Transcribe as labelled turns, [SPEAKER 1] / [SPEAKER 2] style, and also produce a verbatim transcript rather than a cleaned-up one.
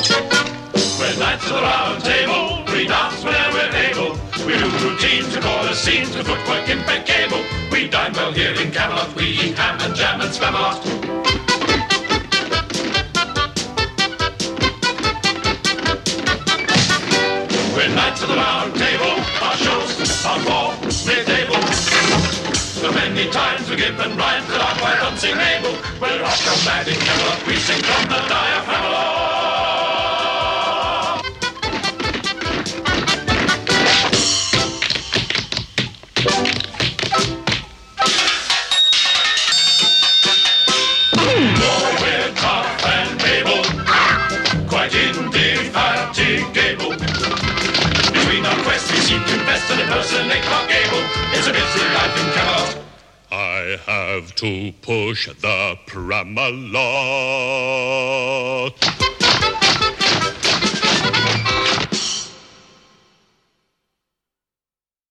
[SPEAKER 1] We're knights of the round table, we dance whenever we're able. We do routines, we call the scenes, with footwork impeccable. We dine well here in Camelot, we eat ham and jam and spam a lot. We're knights of the round table, our shows are for mid-table. So many times we give and rhymes that are quite unsingable. We're rock and mad in Camelot, we sing from the diaphragm. Indefatigable. Between our quests we seem to invest and impersonate Clark Gable. It's a busy life in Camelot.
[SPEAKER 2] I have to push the pram along.